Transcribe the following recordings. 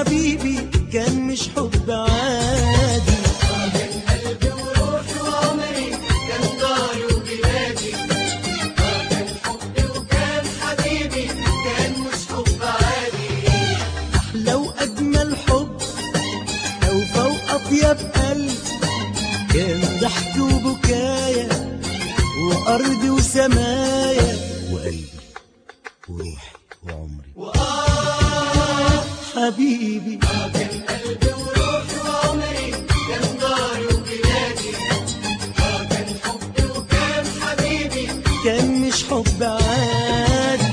حبيبي كان مش حب عادي. كان قلبي وروحي وعمري، كان داري وبلادي. كان حبي وكان حبيبي، كان مش حب عادي. أحلى وأجمل حب أوفى وأطيب قلب، كان ضحك وبكايا وأرض وسمايا وقلبي وروحي وعمري حبيبي. كان قلبي وروحي وعمري، كان داري وبلادي. كان حبي وكان حبيبي، كان مش حب عادي.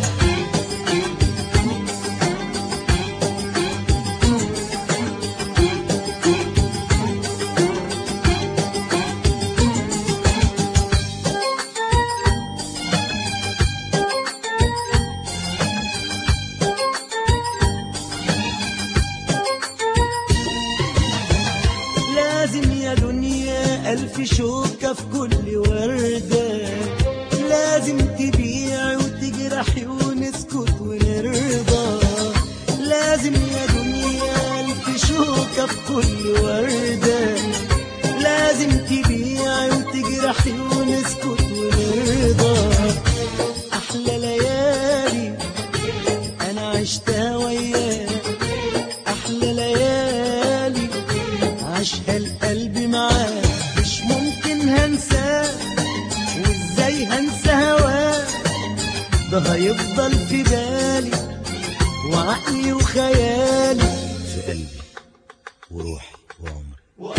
لازم يا دنيا ألف شوكة في كل وردة، لازم تبيع وتجرحي ونسكت ونرضى. لازم يا دنيا ألف شوكة في كل وردة، لازم تبيع وتجرحي ونسكت ونرضى. أحلى ليالي أنا عشتها وياك، أحلى ليالي عاشها القلب معاك، مش ممكن هنساه وازاي هنسى هواك. ده هيفضل في بالي وعقلي وخيالي، في قلبي وروحي وعمري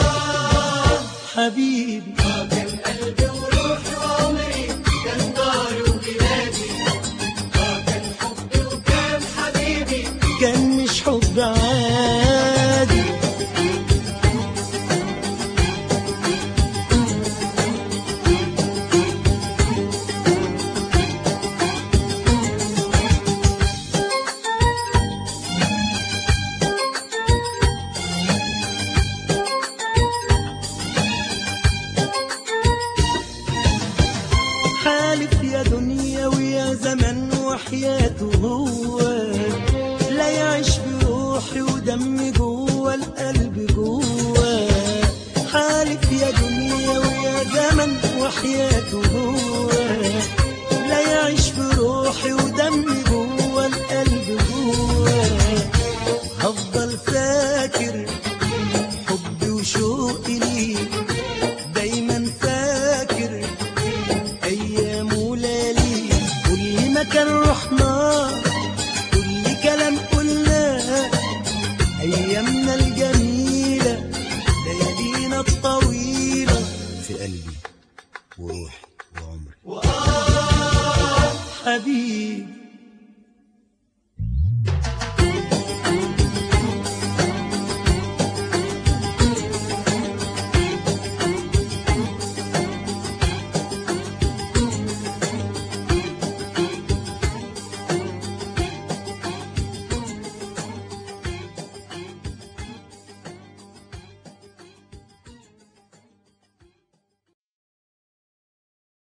حبيبي. كان قلبي وروحي وعمري، كان داري وبلادي. كان حبي وكان حبيبي، كان مش حب عادي. حالف يا دنيا ويا زمن وحياته هو، لا يعيش بروحي ودمي جوه القلب جوه. حالف يا دنيا ويا زمن وحياته هو، لا يعيش بروحي ودمي جوه القلب جوه. هفضل فاكر حبي وشوقي ليك، دايما فاكر أيام وليالي. كل مكان رحنا، كل كلام قلناه، أيامنا الجميلة، ليالينا الطويلة، في قلبي وروحي وعمري حبيبي.